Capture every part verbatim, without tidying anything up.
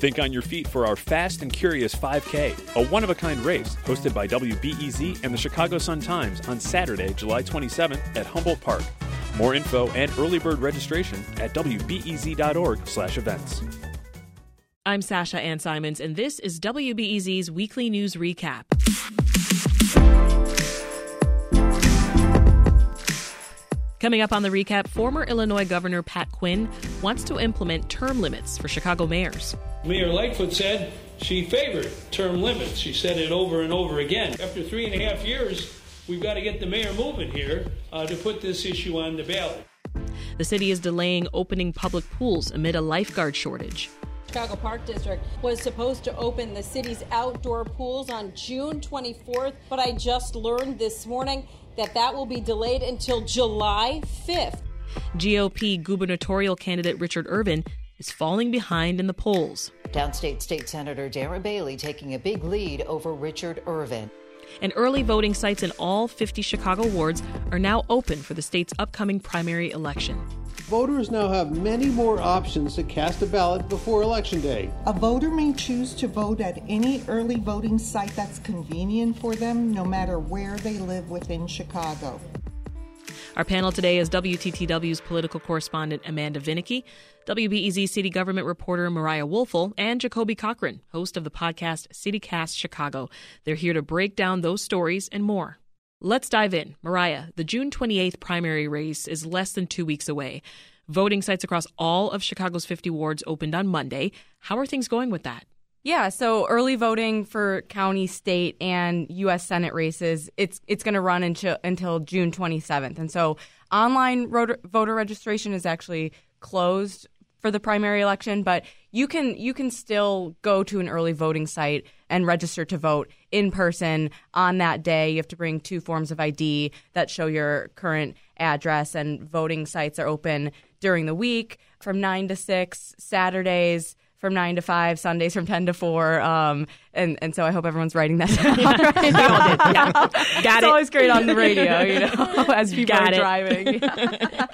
Think on your feet for our Fast and Curious five K, a one-of-a-kind race hosted by W B E Z and the Chicago Sun-Times on Saturday, July twenty-seventh at Humboldt Park. More info and early bird registration at w b e z dot org slash events. I'm Sasha Ann Simons, and this is W B E Z's Weekly News Recap. Coming up on the recap, former Illinois Governor Pat Quinn wants to implement term limits for Chicago mayors. Mayor Lightfoot said she favored term limits. She said it over and over again. After three and a half years, we've got to get the mayor moving here uh, to put this issue on the ballot. The city is delaying opening public pools amid a lifeguard shortage. Chicago Park District was supposed to open the city's outdoor pools on June twenty-fourth, but I just learned this morning that that will be delayed until July fifth. G O P gubernatorial candidate Richard Irvin is falling behind in the polls. Downstate State Senator Darren Bailey taking a big lead over Richard Irvin. And early voting sites in all fifty Chicago wards are now open for the state's upcoming primary election. Voters now have many more options to cast a ballot before Election Day. A voter may choose to vote at any early voting site that's convenient for them, no matter where they live within Chicago. Our panel today is W T T W's political correspondent Amanda Vinicky, W B E Z city government reporter Mariah Woelfel, and Jacoby Cochran, host of the podcast CityCast Chicago. They're here to break down those stories and more. Let's dive in. Mariah, the June twenty-eighth primary race is less than two weeks away. Voting sites across all of Chicago's fifty wards opened on Monday. How are things going with that? Yeah, so early voting for county, state, and U S Senate races, it's it's going to run until, until June twenty-seventh. And so online voter, voter registration is actually closed for the primary election, but you can you can still go to an early voting site and register to vote in person on that day. You have to bring two forms of I D that show your current address, and voting sites are open during the week from nine to six, Saturdays from nine to five, Sundays from ten to four. Um, and, and so I hope everyone's writing that down. Right? We all did. Yeah. Got it's it. It's always great on the radio, you know, as people Got are it. driving. Yeah.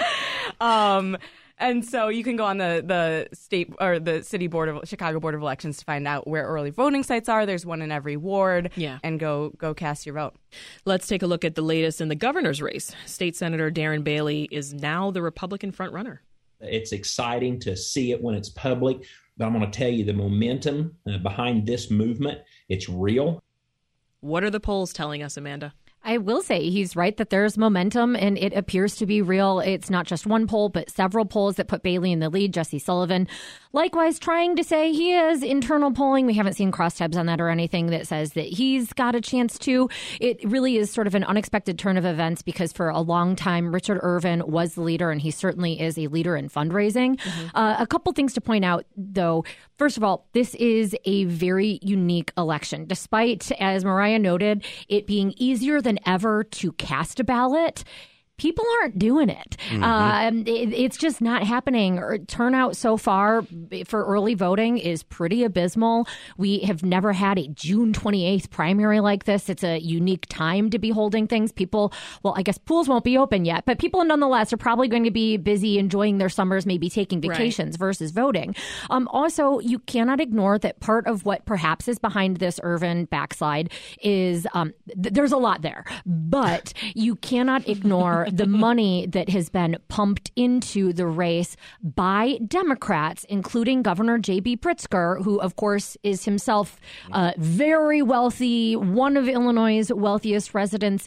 um, and so you can go on the, the state or the city board of Chicago Board of Elections to find out where early voting sites are. There's one in every ward. Yeah. And go go cast your vote. Let's take a look at the latest in the governor's race. State Senator Darren Bailey is now the Republican frontrunner. It's exciting to see it when it's public, but I'm going to tell you the momentum uh, behind this movement, it's real. What are the polls telling us, Amanda? I will say he's right that there's momentum, and it appears to be real. It's not just one poll, but several polls that put Bailey in the lead. Jesse Sullivan, likewise, trying to say he has internal polling. We haven't seen crosstabs on that or anything that says that he's got a chance to. It really is sort of an unexpected turn of events because for a long time, Richard Irvin was the leader, and he certainly is a leader in fundraising. Mm-hmm. Uh, a couple things to point out, though. First of all, this is a very unique election. Despite, as Mariah noted, it being easier than ever to cast a ballot, people aren't doing it. Mm-hmm. Um, it. It's just not happening. Or turnout so far for early voting is pretty abysmal. We have never had a June twenty-eighth primary like this. It's a unique time to be holding things. People, well, I guess pools won't be open yet, but people nonetheless are probably going to be busy enjoying their summers, maybe taking vacations right. versus voting. Um, also, you cannot ignore that part of what perhaps is behind this Irvin backslide is um, th- there's a lot there, but you cannot ignore the money that has been pumped into the race by Democrats, including Governor J B Pritzker, who, of course, is himself uh, very wealthy, one of Illinois' wealthiest residents,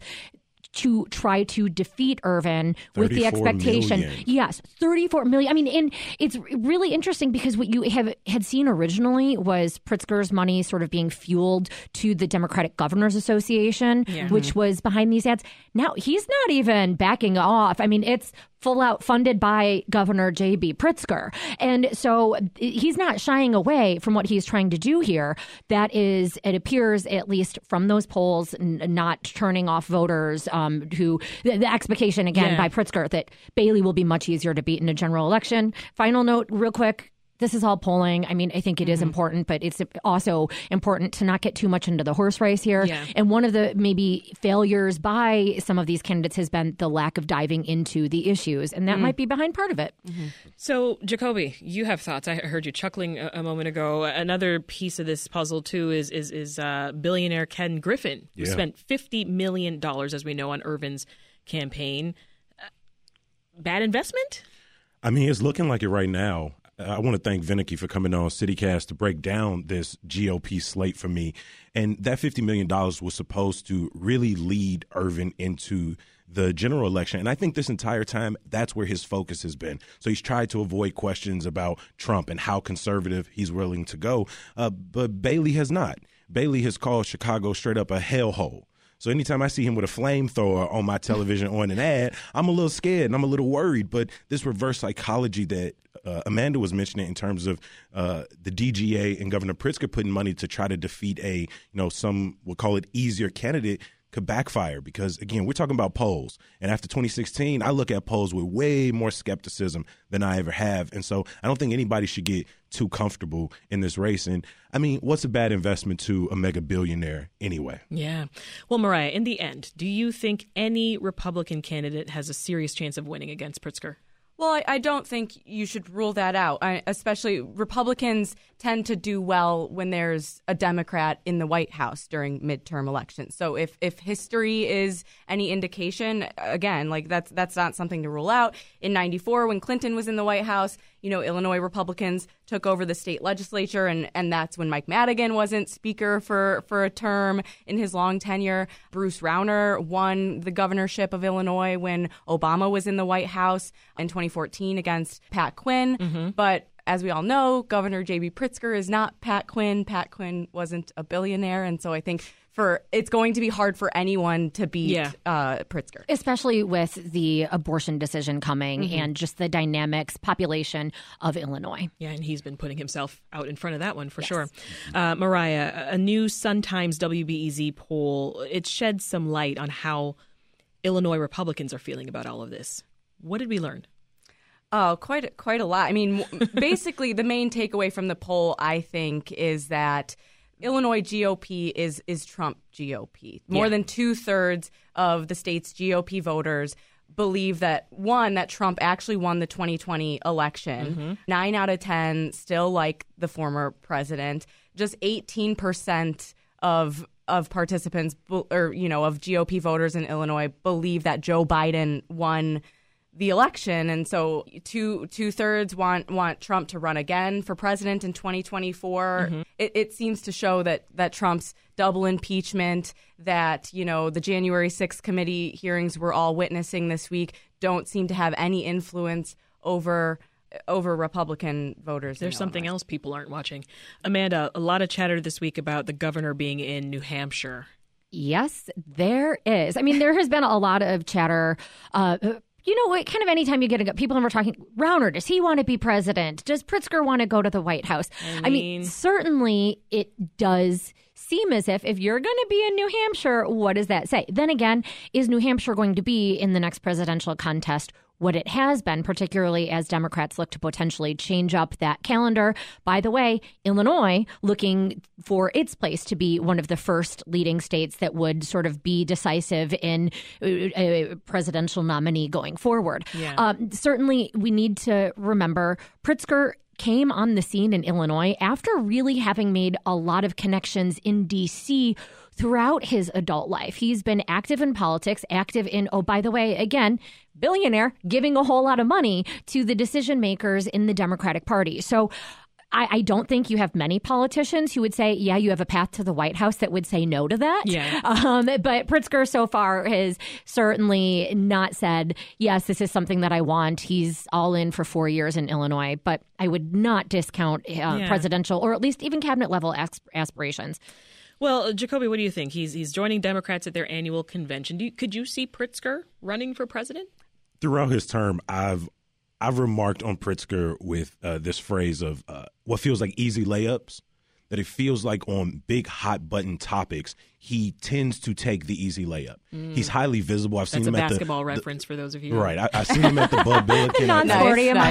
to try to defeat Irvin with the expectation. Million. Yes, thirty-four million. I mean, and it's really interesting because what you have had seen originally was Pritzker's money sort of being fueled to the Democratic Governors Association, yeah. which was behind these ads. Now he's not even backing off. I mean, it's full out funded by Governor J B Pritzker. And so he's not shying away from what he's trying to do here. That is, it appears, at least from those polls, n- not turning off voters um, who, the, the expectation, again, yeah. by Pritzker that Bailey will be much easier to beat in a general election. Final note, real quick. This is all polling. I mean, I think it is mm-hmm. important, but it's also important to not get too much into the horse race here. Yeah. And one of the maybe failures by some of these candidates has been the lack of diving into the issues, and that mm. might be behind part of it. Mm-hmm. So, Jacoby, you have thoughts. I heard you chuckling a, a moment ago. Another piece of this puzzle, too, is is, is uh, billionaire Ken Griffin, who yeah. spent fifty million dollars, as we know, on Irvin's campaign. Uh, bad investment? I mean, it's looking like it right now. I want to thank Vinicky for coming on CityCast to break down this G O P slate for me. And that fifty million dollars was supposed to really lead Irvin into the general election. And I think this entire time, that's where his focus has been. So he's tried to avoid questions about Trump and how conservative he's willing to go. Uh, but Bailey has not. Bailey has called Chicago straight up a hellhole. So anytime I see him with a flamethrower on my television on an ad, I'm a little scared and I'm a little worried. But this reverse psychology that uh, Amanda was mentioning in terms of uh, the D G A and Governor Pritzker putting money to try to defeat a, you know, some will call it easier candidate could backfire because, again, we're talking about polls. And after twenty sixteen, I look at polls with way more skepticism than I ever have. And so I don't think anybody should get too comfortable in this race. And, I mean, what's a bad investment to a mega billionaire anyway? Yeah. Well, Mariah, in the end, do you think any Republican candidate has a serious chance of winning against Pritzker? Well, I, I don't think you should rule that out. I, especially Republicans tend to do well when there's a Democrat in the White House during midterm elections. So if, if history is any indication, again, like that's that's not something to rule out. In ninety-four, when Clinton was in the White House, you know, Illinois Republicans took over the state legislature, and, and that's when Mike Madigan wasn't speaker for, for a term in his long tenure. Bruce Rauner won the governorship of Illinois when Obama was in the White House in twenty fourteen against Pat Quinn. Mm-hmm. But as we all know, Governor J B Pritzker is not Pat Quinn. Pat Quinn wasn't a billionaire. And so I think for it's going to be hard for anyone to beat yeah. uh, Pritzker. Especially with the abortion decision coming mm-hmm. and just the dynamics, population of Illinois. Yeah, and he's been putting himself out in front of that one for yes. sure. Uh, Mariah, a new Sun-Times W B E Z poll, it sheds some light on how Illinois Republicans are feeling about all of this. What did we learn? Oh, quite quite a lot. I mean, basically, the main takeaway from the poll, I think, is that Illinois G O P is is Trump G O P. More yeah. than two thirds of the state's G O P voters believe that, one, that Trump actually won the twenty twenty election. Mm-hmm. Nine out of ten still like the former president. Just eighteen percent of of participants, or you know, of G O P voters in Illinois believe that Joe Biden won the election, and so two two thirds want want Trump to run again for president in twenty twenty-four. Mm-hmm. It, it seems to show that that Trump's double impeachment, that you know the January sixth committee hearings we're all witnessing this week, don't seem to have any influence over over Republican voters. There's something else people aren't watching. Amanda, a lot of chatter this week about the governor being in New Hampshire. Yes, there is. I mean, there has been a lot of chatter. Uh, You know what? Kind of anytime you get a people and we're talking, Rauner, does he want to be president? Does Pritzker want to go to the White House? I mean, I mean certainly it does seem as if if you're going to be in New Hampshire, what does that say? Then again, is New Hampshire going to be in the next presidential contest what it has been, particularly as Democrats look to potentially change up that calendar? By the way, Illinois looking for its place to be one of the first leading states that would sort of be decisive in a presidential nominee going forward. Yeah. Um, certainly, we need to remember Pritzker came on the scene in Illinois after really having made a lot of connections in D C throughout his adult life. He's been active in politics, active in, oh, by the way, again, billionaire, giving a whole lot of money to the decision makers in the Democratic Party. So I, I don't think you have many politicians who would say, yeah, you have a path to the White House that would say no to that. Yeah. Um, but Pritzker so far has certainly not said, yes, this is something that I want. He's all in for four years in Illinois. But I would not discount uh, yeah. presidential or at least even cabinet level asp- aspirations. Well, Jacoby, what do you think? He's he's joining Democrats at their annual convention. Do you, could you see Pritzker running for president? Throughout his term, I've I've remarked on Pritzker with uh, this phrase of uh, what feels like easy layups. that it feels like on big hot button topics, he tends to take the easy layup. Mm. He's highly visible. I've That's seen him a at the basketball reference the, for those of you. Right. I, I've seen him at the Bud Billiken. Non-sporty, am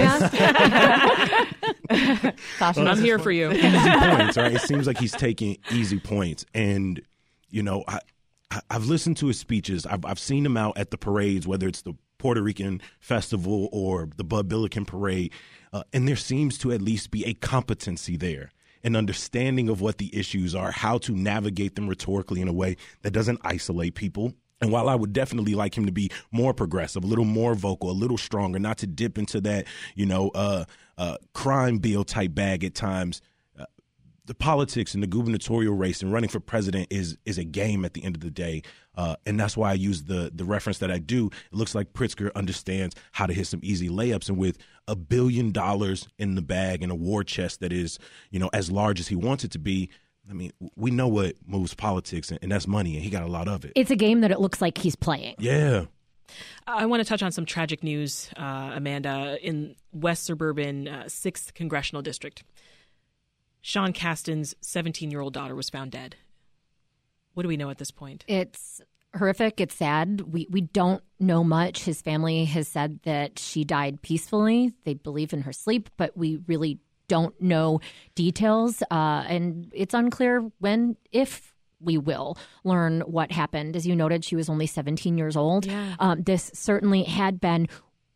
I asked? I'm here for you. Easy points, right? It seems like he's taking easy points. And, you know, I, I, I've listened to his speeches. I've, I've seen him out at the parades, whether it's the Puerto Rican Festival or the Bud Billiken Parade. Uh, and there seems to at least be a competency there, an understanding of what the issues are, how to navigate them rhetorically in a way that doesn't isolate people. And while I would definitely like him to be more progressive, a little more vocal, a little stronger, not to dip into that, you know, uh, uh, crime bill type bag at times, uh, the politics and the gubernatorial race and running for president is is a game at the end of the day. Uh, and that's why I use the the reference that I do. It looks like Pritzker understands how to hit some easy layups. And with a billion dollars in the bag and a war chest that is, you know, as large as he wants it to be, I mean, we know what moves politics, and, and that's money, and he got a lot of it. It's a game that it looks like he's playing. Yeah. I want to touch on some tragic news, uh, Amanda, in West Suburban uh, sixth Congressional District. Sean Casten's seventeen-year-old daughter was found dead. What do we know at this point? It's horrific. It's sad. We we don't know much. His family has said that she died peacefully. They believe in her sleep, but we really don't know details. Uh, and it's unclear when, if we will learn what happened. As you noted, she was only seventeen years old. Yeah. Um, this certainly had been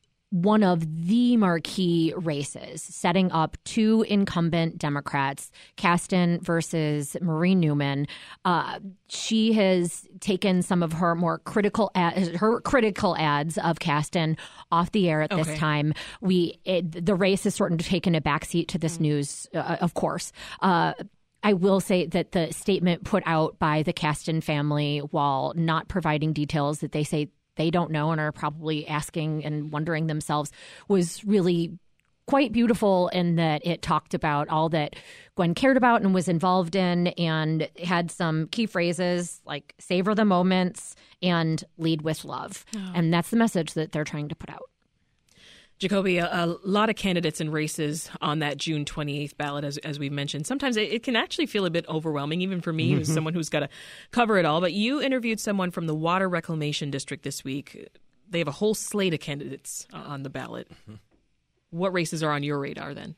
one of the marquee races, setting up two incumbent Democrats, Casten versus Marie Newman. Uh, she has taken some of her more critical ad, her critical ads of Casten off the air at this Okay. time. We it, the race has sort of taken a backseat to this mm. news, uh, of course. Uh, I will say that the statement put out by the Casten family, while not providing details that they say they don't know and are probably asking and wondering themselves, was really quite beautiful in that it talked about all that Gwen cared about and was involved in, and had some key phrases like savor the moments and lead with love. Oh. And that's the message that they're trying to put out. Jacoby, a, a lot of candidates and races on that June twenty-eighth ballot, as as we've mentioned. Sometimes it, it can actually feel a bit overwhelming, even for me, mm-hmm. who's someone who's got to cover it all. But you interviewed someone from the Water Reclamation District this week. They have a whole slate of candidates on the ballot. Mm-hmm. What races are on your radar then?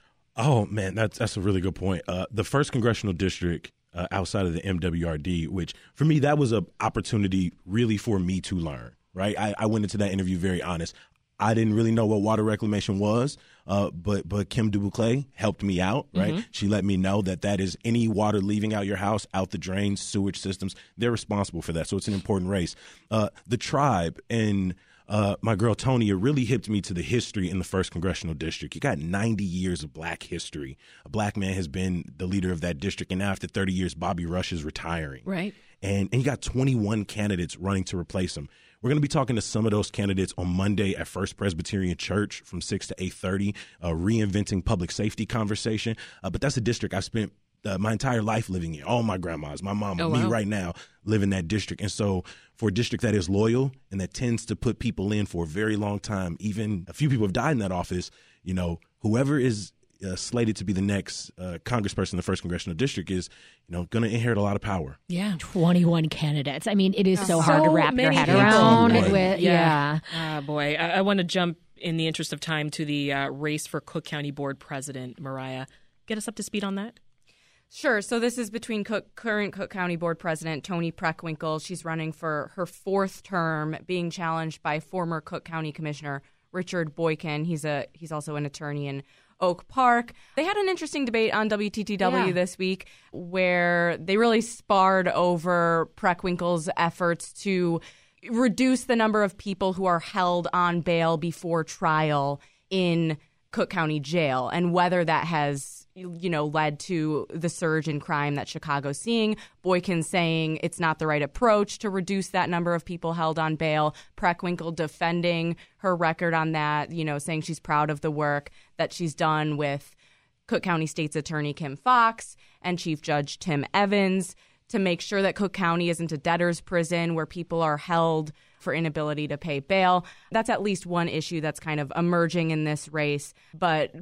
Oh, man, that's, that's a really good point. Uh, the first congressional district uh, outside of the M W R D, which for me, that was an opportunity really for me to learn, right? I, I went into that interview very honest. I didn't really know what water reclamation was, uh, but but Kim DuBouclet helped me out, right? Mm-hmm. She let me know that that is any water leaving out your house, out the drains, sewage systems. They're responsible for that, so it's an important race. Uh, the tribe and uh, my girl Tonya really hipped me to the history in the first congressional district. You got ninety years of black history. A black man has been the leader of that district, and now after thirty years, Bobby Rush is retiring. Right. And, and you got twenty-one candidates running to replace him. We're going to be talking to some of those candidates on Monday at First Presbyterian Church from six to eight thirty, a reinventing public safety conversation. Uh, but that's a district I've spent uh, my entire life living in. All my grandmas, my mom, oh, me wow. right now live in that district. And so for a district that is loyal and that tends to put people in for a very long time, even a few people have died in that office, you know, whoever is Uh, slated to be the next uh, congressperson in the first congressional district is, you know, going to inherit a lot of power. Yeah. twenty-one candidates. I mean, it is so, so hard to wrap your head people. around. Right. With, yeah. yeah. Oh, boy. I, I want to jump, in the interest of time, to the uh, race for Cook County Board President. Mariah, get us up to speed on that. Sure. So this is between Cook, current Cook County Board President Toni Preckwinkle. She's running for her fourth term, being challenged by former Cook County Commissioner Richard Boykin. He's a he's also an attorney in Oak Park. They had an interesting debate on W T T W yeah. this week where they really sparred over Preckwinkle's efforts to reduce the number of people who are held on bail before trial in Cook County Jail, and whether that has, you know, led to the surge in crime that Chicago's seeing. Boykin saying it's not the right approach to reduce that number of people held on bail. Preckwinkle defending her record on that, you know, saying she's proud of the work that she's done with Cook County State's Attorney Kim Foxx and Chief Judge Tim Evans to make sure that Cook County isn't a debtor's prison where people are held for inability to pay bail. That's at least one issue that's kind of emerging in this race. But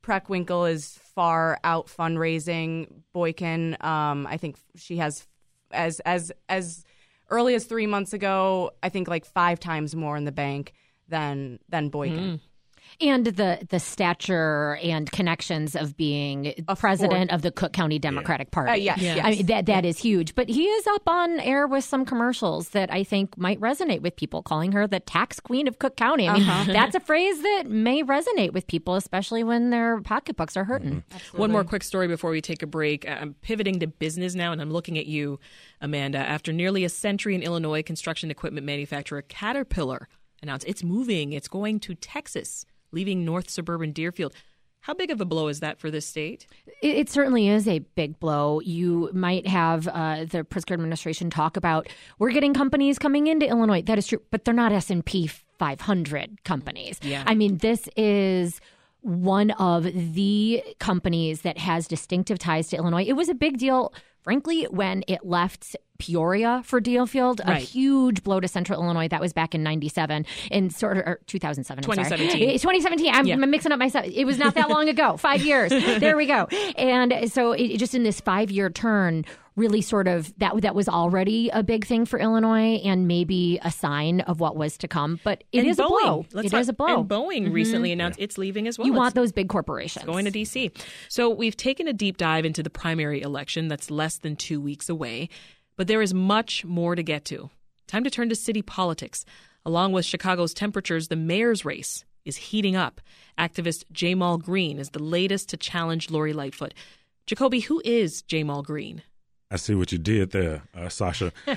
Preckwinkle is far out fundraising Boykin. Um, I think she has as as as early as three months ago, I think like five times more in the bank than than Boykin. Mm. And the the stature and connections of being a president fourth. of the Cook County Democratic yeah. Party. Uh, yes, yes. I mean, that that is huge. But he is up on air with some commercials that I think might resonate with people, calling her the tax queen of Cook County. I mean, uh-huh. that's a phrase that may resonate with people, especially when their pocketbooks are hurting. Mm-hmm. One more quick story before we take a break. I'm pivoting to business now, and I'm looking at you, Amanda. After nearly a century in Illinois, construction equipment manufacturer Caterpillar announced it's moving. It's going to Texas, leaving North Suburban Deerfield. How big of a blow is that for this state? It, it certainly is a big blow. You might have uh, the Pritzker administration talk about, we're getting companies coming into Illinois. That is true, but they're not S and P five hundred companies. Yeah. I mean, this is one of the companies that has distinctive ties to Illinois. It was a big deal, frankly, when it left Peoria for Deerfield, right. a huge blow to Central Illinois. That was back in ninety-seven and sort of or two thousand seven. twenty seventeen. twenty seventeen. I'm yeah. mixing up myself. It was not that long ago. Five years. There we go. And so it, just in this five-year turn, really sort of that that was already a big thing for Illinois and maybe a sign of what was to come. But it and is Boeing. a blow. Let's it talk, is a blow. And Boeing mm-hmm. recently announced yeah. it's leaving as well. You it's, want those big corporations. It's going to D C. So we've taken a deep dive into the primary election that's less than two weeks away. But there is much more to get to. Time to turn to city politics. Along with Chicago's temperatures, the mayor's race is heating up. Activist Jamal Green is the latest to challenge Lori Lightfoot. Jacoby, who is Jamal Green? I see what you did there, uh, Sasha. Uh,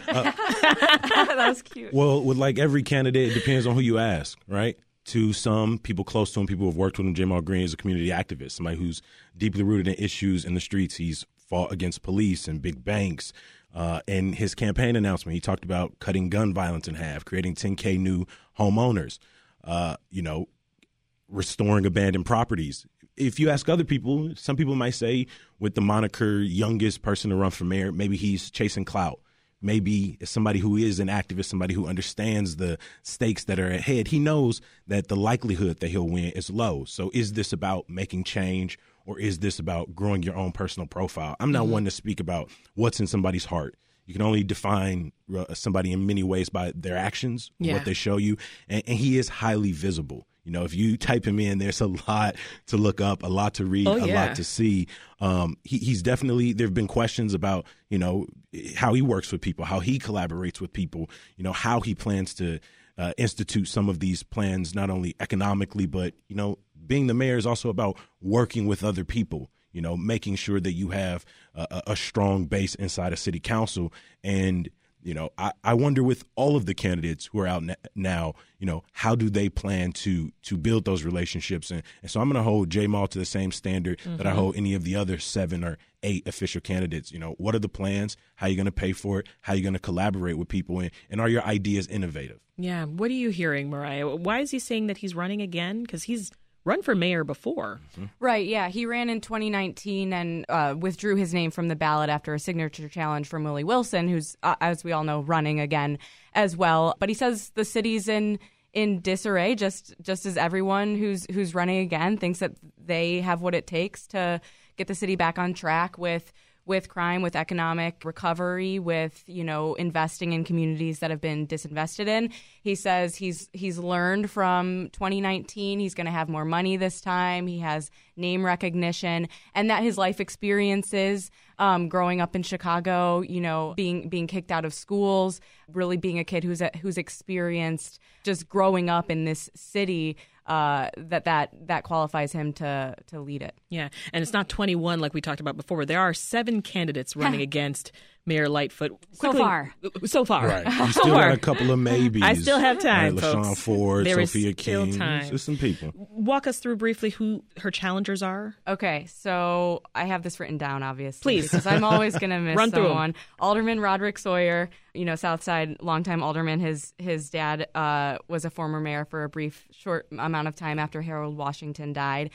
that was cute. Well, with like every candidate, it depends on who you ask, right? To some people close to him, people who have worked with him, Jamal Green is a community activist, somebody who's deeply rooted in issues in the streets. He's fought against police and big banks. Uh, in his campaign announcement, he talked about cutting gun violence in half, creating ten K new homeowners, uh, you know, restoring abandoned properties. If you ask other people, some people might say with the moniker youngest person to run for mayor, maybe he's chasing clout. Maybe it's somebody who is an activist, somebody who understands the stakes that are ahead. He knows that the likelihood that he'll win is low. So is this about making change, or is this about growing your own personal profile? I'm not mm-hmm. one to speak about what's in somebody's heart. You can only define uh, somebody in many ways by their actions, yeah. what they show you. And, and he is highly visible. You know, if you type him in, there's a lot to look up, a lot to read, oh, a yeah. lot to see. Um, he, he's definitely, there have been questions about, you know, how he works with people, how he collaborates with people, you know, how he plans to uh, institute some of these plans, not only economically, but, you know, being the mayor is also about working with other people, you know, making sure that you have a, a strong base inside a city council. And, you know, I, I wonder with all of the candidates who are out now, you know, how do they plan to to build those relationships? And, and so I'm going to hold Jamal to the same standard mm-hmm. that I hold any of the other seven or eight official candidates. You know, what are the plans? How are you going to pay for it? How are you going to collaborate with people? And, and are your ideas innovative? Yeah. What are you hearing, Mariah? Why is he saying that he's running again? Because he's run for mayor before. Mm-hmm. Right, yeah. He ran in twenty nineteen and uh, withdrew his name from the ballot after a signature challenge from Willie Wilson, who's, uh, as we all know, running again as well. But he says the city's in in disarray, just just as everyone who's who's running again thinks that they have what it takes to get the city back on track with with crime, with economic recovery, with, you know, investing in communities that have been disinvested in. He says he's he's learned from twenty nineteen. He's going to have more money this time. He has name recognition, and that his life experiences, um, growing up in Chicago, you know, being being kicked out of schools, really being a kid who's a, who's experienced just growing up in this city. Uh, that that that qualifies him to to lead it. Yeah, and it's not twenty-one like we talked about before. There are seven candidates running against Mayor Lightfoot. Quickly, so far. So far. Right. You still got a couple of maybes. I still have time, right, folks. LaShawn Ford, there Sophia is still King. Time. There's some people. Walk us through briefly who her challengers are. Okay, so I have this written down, obviously. Please. Because I'm always going to miss Run through someone. them. Alderman Roderick Sawyer, you know, Southside, longtime alderman. His his dad uh, was a former mayor for a brief, short amount of time after Harold Washington died.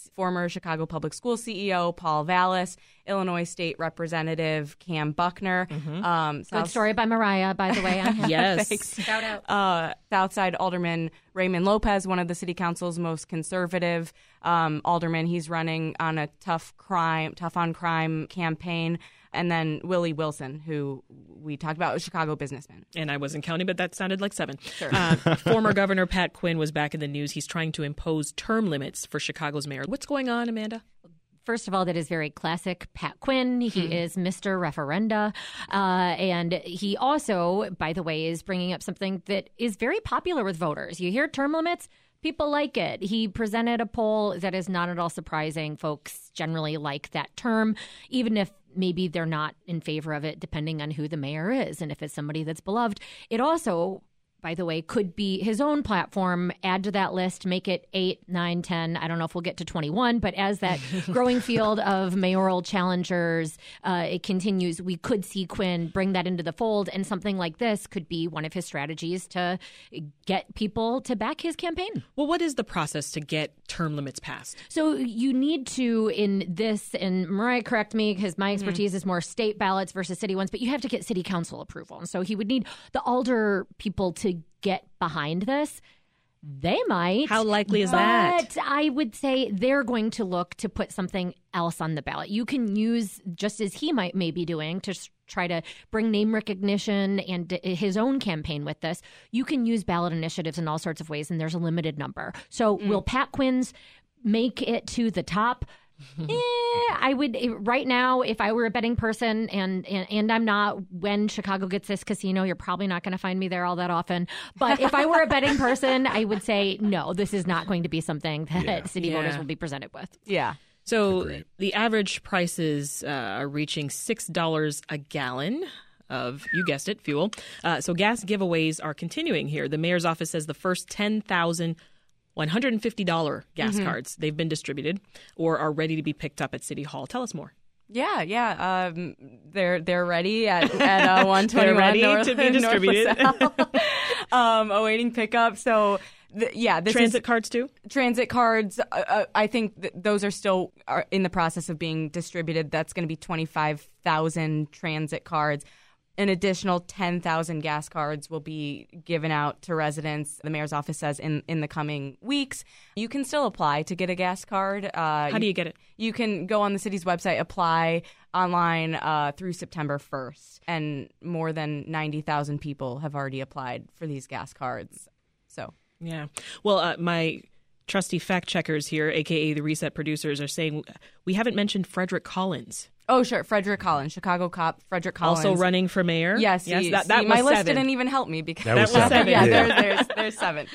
former Chicago Public School C E O Paul Vallis, Illinois State Representative Cam Buckner. Mm-hmm. Um, Good story by Mariah, by the way. yes. Thanks. Shout out. Uh, Southside Alderman Raymond Lopez, one of the city council's most conservative um, aldermen. He's running on a tough crime, tough on crime campaign. And then Willie Wilson, who we talked about, was a Chicago businessman. And I wasn't counting, but that sounded like seven. Sure. Uh, former Governor Pat Quinn was back in the news. He's trying to impose term limits for Chicago's mayor. What's going on, Amanda? First of all, that is very classic Pat Quinn. He mm-hmm. is Mister Referenda. Uh, and he also, by the way, is bringing up something that is very popular with voters. You hear term limits, people like it. He presented a poll that is not at all surprising. Folks generally like that term, even if maybe they're not in favor of it, depending on who the mayor is and if it's somebody that's beloved. It also, by the way, could be his own platform. Add to that list, make it eight, nine, ten. I don't know if we'll get to twenty-one, but as that growing field of mayoral challengers, uh, it continues, we could see Quinn bring that into the fold, and something like this could be one of his strategies to get people to back his campaign. Well, what is the process to get term limits passed? So you need to, in this, and Mariah, correct me, because my expertise mm-hmm. is more state ballots versus city ones, but you have to get city council approval. And so he would need the alder people to get behind this. They might. How likely is but that? But I would say they're going to look to put something else on the ballot. You can use, just as he might may be doing, to try to bring name recognition and his own campaign with this. You can use ballot initiatives in all sorts of ways, and there's a limited number. So mm. will Pat Quinn's make it to the top? eh, I would right now, if I were a betting person, and, and and I'm not, when Chicago gets this casino, you're probably not going to find me there all that often. But if I were a betting person, I would say, no, this is not going to be something that yeah. city yeah. voters will be presented with. Yeah. So Agreed. The average prices uh, are reaching six dollars a gallon of, you guessed it, fuel. Uh, so gas giveaways are continuing here. The mayor's office says the first ten thousand one hundred fifty dollars gas mm-hmm. cards, they've been distributed or are ready to be picked up at City Hall. Tell us more. Yeah, yeah. Um, they're they're ready at, at uh, one twenty-one They're ready North, to be distributed. um, awaiting pickup. So, the, yeah. This transit is, cards too? Transit cards, uh, uh, I think th- those are still are in the process of being distributed. That's going to be twenty-five thousand transit cards. An additional ten thousand gas cards will be given out to residents, the mayor's office says, in, in the coming weeks. You can still apply to get a gas card. Uh, How do you get it? You can go on the city's website, apply online uh, through September first. And more than ninety thousand people have already applied for these gas cards. So, yeah. Well, uh, my trusty fact checkers here, a k a the Reset producers, are saying we haven't mentioned Frederick Collins. Oh, sure. Frederick Collins, Chicago cop, Frederick Collins. Also running for mayor? Yes. yes he, that, that see, was my list seven. didn't even help me. because That was that seven. Yeah, yeah. There's, there's, there's seven.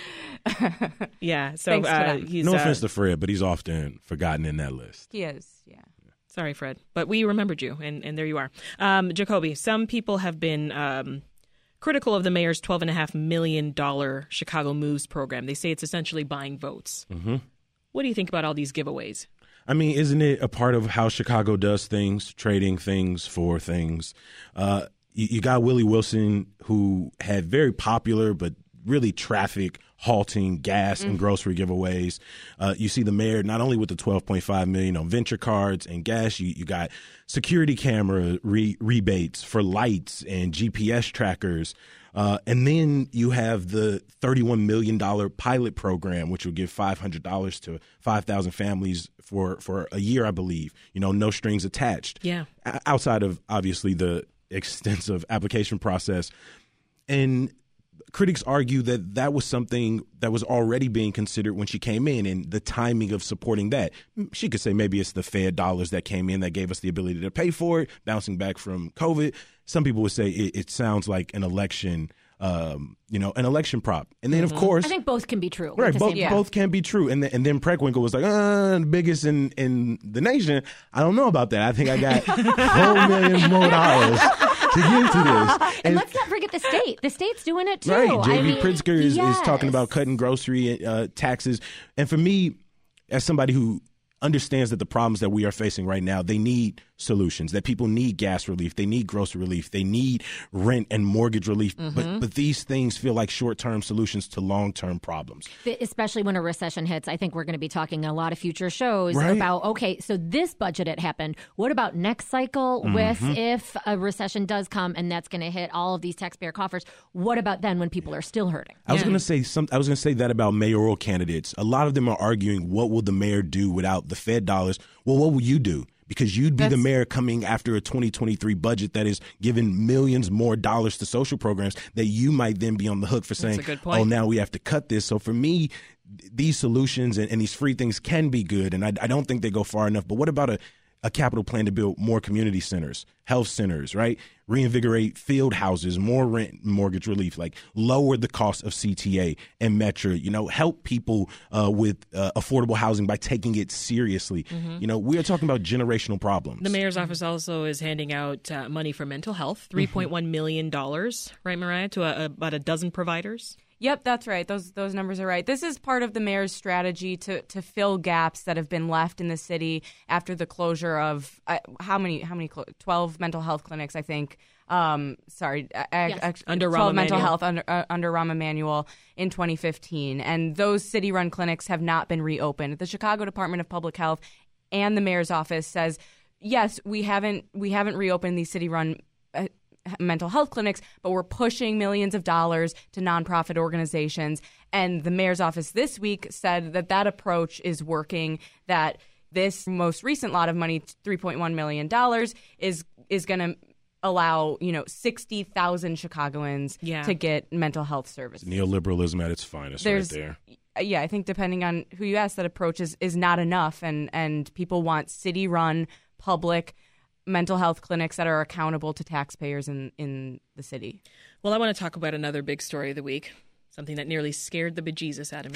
yeah. So uh, he's, no uh, offense to Fred, but he's often forgotten in that list. He is, yeah. Sorry, Fred. But we remembered you, and, and there you are. Um, Jacoby, some people have been um, critical of the mayor's twelve point five million dollars Chicago Moves program. They say it's essentially buying votes. Mm-hmm. What do you think about all these giveaways? I mean, isn't it a part of how Chicago does things, trading things for things? Uh, you, you got Willie Wilson, who had very popular but really traffic halting gas mm. and grocery giveaways. Uh, you see the mayor not only with the twelve point five million dollars on venture cards and gas, you, you got security camera re- rebates for lights and G P S trackers. Uh, and then you have the thirty-one million dollars pilot program, which will give five hundred dollars to five thousand families for, for a year, I believe. You know, no strings attached. Yeah. O- outside of, obviously, the extensive application process. And critics argue that that was something that was already being considered when she came in, and the timing of supporting that. She could say maybe it's the Fed dollars that came in that gave us the ability to pay for it, bouncing back from COVID. Some people would say it, it sounds like an election, um, you know, an election prop. And then, mm-hmm. of course, I think both can be true. Right, both yeah. both can be true. And then, and then Preckwinkle was like, uh, the biggest in, in the nation. I don't know about that. I think I got four million more dollars to get to this. And, and let's not forget the state. The state's doing it too. Right, J B I mean, Pritzker is, yes. is talking about cutting grocery uh, taxes. And for me, as somebody who understands that the problems that we are facing right now, they need solutions, that people need gas relief, they need grocery relief, they need rent and mortgage relief, mm-hmm. but but these things feel like short-term solutions to long-term problems. Especially when a recession hits. I think we're going to be talking in a lot of future shows right. about, okay, so this budget had happened. What about next cycle mm-hmm. with if a recession does come and that's going to hit all of these taxpayer coffers? What about then when people are still hurting? I was yeah. going to say some. I was going to say that about mayoral candidates. A lot of them are arguing, what will the mayor do without the Fed dollars? Well, what will you do? Because you'd be That's, the mayor coming after a twenty twenty-three budget that is giving millions more dollars to social programs that you might then be on the hook for saying, oh, now we have to cut this. So for me, these solutions and, and these free things can be good, and I, I don't think they go far enough. But what about a, a capital plan to build more community centers, health centers, right? Reinvigorate field houses, more rent, mortgage relief, like lower the cost of C T A and Metro, you know, help people uh, with uh, affordable housing by taking it seriously. Mm-hmm. You know, we are talking about generational problems. The mayor's office also is handing out uh, money for mental health, three point one million dollars, right, Mariah, to a, about a dozen providers. Yep, that's right. Those those numbers are right. This is part of the mayor's strategy to to fill gaps that have been left in the city after the closure of uh, how many how many twelve mental health clinics, I think. Um, sorry, yes. uh, under twelve Rahm mental Emanuel. health under uh, under Rahm Emanuel in twenty fifteen, and those city-run clinics have not been reopened. The Chicago Department of Public Health and the mayor's office says, yes, we haven't we haven't reopened these city-run Uh, mental health clinics, but we're pushing millions of dollars to nonprofit organizations. And the mayor's office this week said that that approach is working, that this most recent lot of money, three point one million dollars, is is going to allow, you know, sixty thousand Chicagoans yeah. to get mental health services. Neoliberalism at its finest. There's, right there. Yeah, I think depending on who you ask, that approach is, is not enough. And, and people want city-run, public mental health clinics that are accountable to taxpayers in, in the city. Well, I want to talk about another big story of the week, something that nearly scared the bejesus out of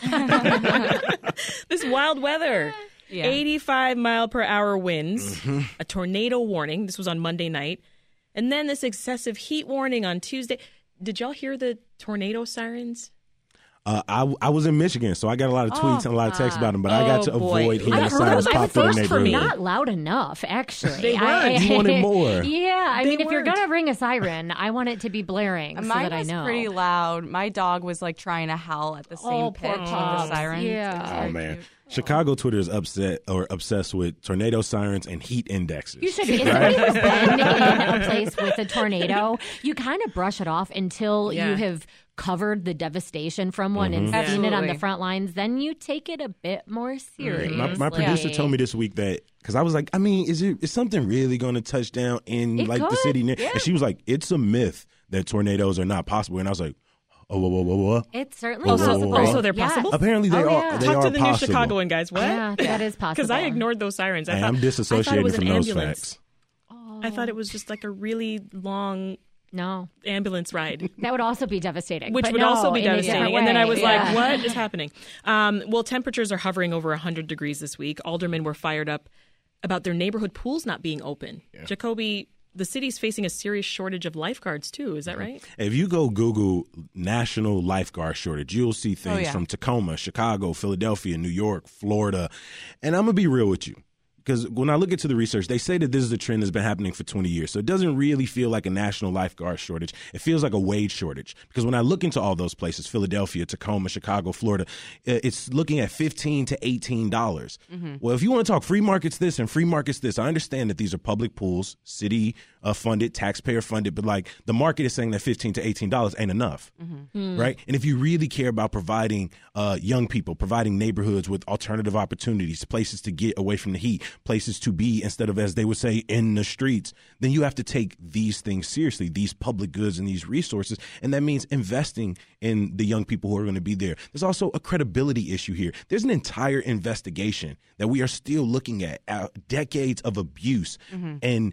me. This wild weather. Yeah. eighty-five mile per hour winds, mm-hmm. a tornado warning. This was on Monday night. And then this excessive heat warning on Tuesday. Did y'all hear the tornado sirens? Uh, I, I was in Michigan, so I got a lot of tweets oh, and a lot of texts about them, but oh, I got to boy. avoid hearing I the sirens pop through the neighborhood. Not loud enough, actually. They weren't. I, you wanted more. Yeah, I they mean, weren't. if you're going to ring a siren, I want it to be blaring Mine so that I was know. pretty loud. My dog was like trying to howl at the same oh, pitch of the Pops. siren. Yeah. Oh, man. Chicago Twitter is upset or obsessed with tornado sirens and heat indexes. You should be. If somebody has been in a place with a tornado, you kind of brush it off until yeah. you have covered the devastation from one mm-hmm. and Absolutely. seen it on the front lines. Then you take it a bit more seriously. My, my producer told me this week that, because I was like, I mean, is it is something really going to touch down in it like could. the city? Yeah. And she was like, it's a myth that tornadoes are not possible. And I was like, oh, whoa, whoa, whoa, whoa. It's certainly oh, possible. So, oh, so they're possible? Yes. Apparently they oh, are. Yeah. They Talk are to the possible. new Chicagoan guys. What? Yeah, that is possible. Because I ignored those sirens. I and thought, I'm disassociated I thought it was from an those ambulance. facts. Oh. I thought it was just like a really long no ambulance ride. That would also be devastating. Which but would no, also be in a devastating. different And then I was way. like, Yeah. what is happening? Um, well, temperatures are hovering over one hundred degrees this week. Aldermen were fired up about their neighborhood pools not being open. Yeah. Jacoby, the city's facing a serious shortage of lifeguards, too. Is that right? If you go Google national lifeguard shortage, you'll see things oh, yeah. from Tacoma, Chicago, Philadelphia, New York, Florida. And I'm going to be real with you. Because when I look into the research, they say that this is a trend that's been happening for twenty years. So it doesn't really feel like a national lifeguard shortage. It feels like a wage shortage. Because when I look into all those places, Philadelphia, Tacoma, Chicago, Florida, it's looking at fifteen to eighteen dollars. Mm-hmm. Well, if you want to talk free markets this and free markets this, I understand that these are public pools, city uh, funded, taxpayer funded, but like the market is saying that fifteen to eighteen dollars ain't enough, mm-hmm. mm. right? And if you really care about providing uh, young people, providing neighborhoods with alternative opportunities, places to get away from the heat, places to be instead of, as they would say, in the streets, then you have to take these things seriously, these public goods and these resources. And that means investing in the young people who are going to be there. There's also a credibility issue here. There's an entire investigation that we are still looking at, uh, decades of abuse. Mm-hmm. And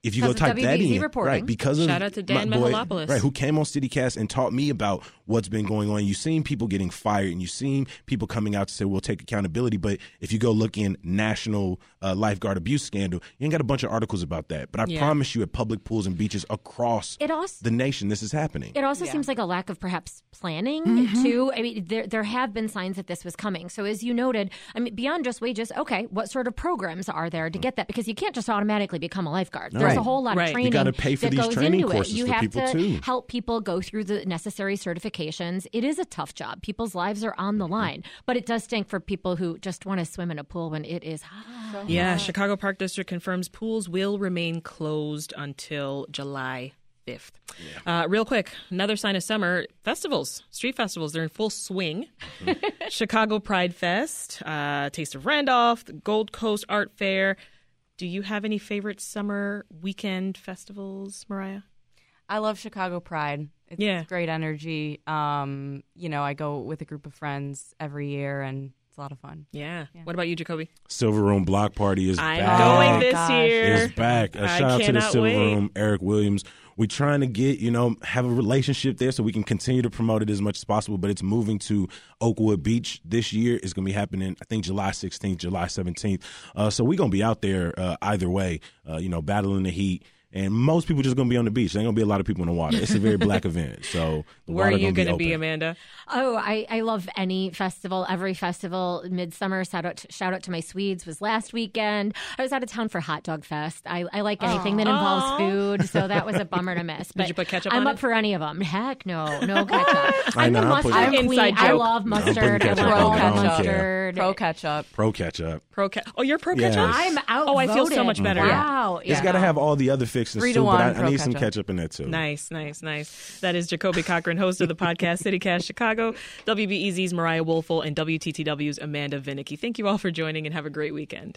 If you go Because of type that W B E Z in, reporting. right? Because of Shout out to Dan my boy, Mihalopoulos. right? Who came on CityCast and taught me about what's been going on. You've seen people getting fired, and you've seen people coming out to say, "We'll take accountability." But if you go look in national uh, lifeguard abuse scandal, you ain't got a bunch of articles about that. But I Yeah. promise you, at public pools and beaches across It also- the nation, this is happening. It also seems like a lack of perhaps planning Mhm. too. I mean, there there have been signs that this was coming. So as you noted, I mean, beyond just wages, okay, what sort of programs are there to get that? Because you can't just automatically become a lifeguard. There's Right. a whole lot Right. of You training gotta pay for that these goes training into courses it. You for have people, to too. help people go through the necessary certifications. It is a tough job. People's lives are on the line, but it does stink for people who just want to swim in a pool when it is hot. Yeah, Chicago Park District confirms pools will remain closed until July fifth. Uh, real quick, another sign of summer, festivals, street festivals, they're in full swing. Chicago Pride Fest, uh, Taste of Randolph, the Gold Coast Art Fair. Do you have any favorite summer weekend festivals, Mariah? I love Chicago Pride. It's Yeah. great energy. Um, you know, I go with a group of friends every year, and it's a lot of fun. Yeah. What about you, Jacoby? Silver Room Block Party is I'm back. going this year. Is back. A I shout out to the cannot Silver wait. Room, Eric Williams. We're trying to get, you know, have a relationship there so we can continue to promote it as much as possible. But it's moving to Oakwood Beach this year. It's going to be happening, I think, July sixteenth, July seventeenth. Uh, so we're going to be out there uh, either way, uh, you know, battling the heat. And most people just going to be on the beach. There ain't going to be a lot of people in the water. It's a very black event. So the Where are water you going to be, Amanda? Oh, I, I love any festival, every festival. Midsummer, shout out, to, shout out to my Swedes, was last weekend. I was out of town for Hot Dog Fest. I, I like anything that involves Aw. food, so that was a bummer to miss. But you put ketchup I'm on up it? for any of them. Heck no, no ketchup. I I'm know, the I'm putting- mustard I'm queen. inside I joke. love I'm putting mustard. I ketchup want on all it. the I don't care. mustard. Pro ketchup. Pro ketchup. Pro ca- Oh, you're pro Yes. ketchup? I'm out. Oh, I feel so much better. Wow. It's Yeah. got to have all the other fixings Three to too, one, but I, I pro need some ketchup. ketchup in there too. Nice, nice, nice. That is Jacoby Cochran, host of the podcast CityCast Chicago, W B E Z's Mariah Woelfel, and W T T W's Amanda Vinicky. Thank you all for joining and have a great weekend.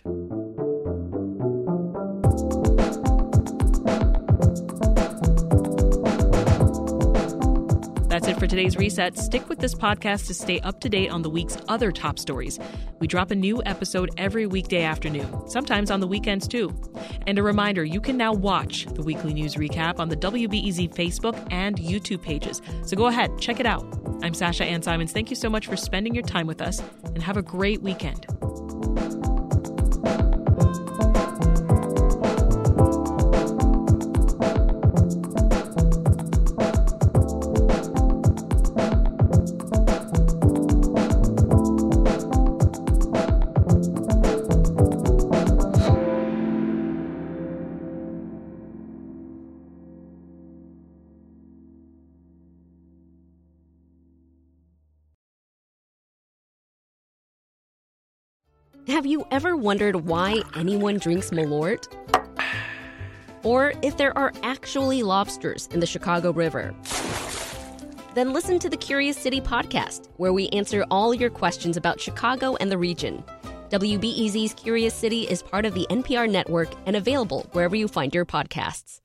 That's it for today's Reset. Stick with this podcast to stay up to date on the week's other top stories. We drop a new episode every weekday afternoon, sometimes on the weekends too. And a reminder, you can now watch the weekly news recap on the W B E Z Facebook and YouTube pages. So go ahead, check it out. I'm Sasha Ann Simons. Thank you so much for spending your time with us, and have a great weekend. Have you ever wondered why anyone drinks Malort? Or if there are actually lobsters in the Chicago River? Then listen to the Curious City podcast, where we answer all your questions about Chicago and the region. W B E Z's Curious City is part of the N P R network and available wherever you find your podcasts.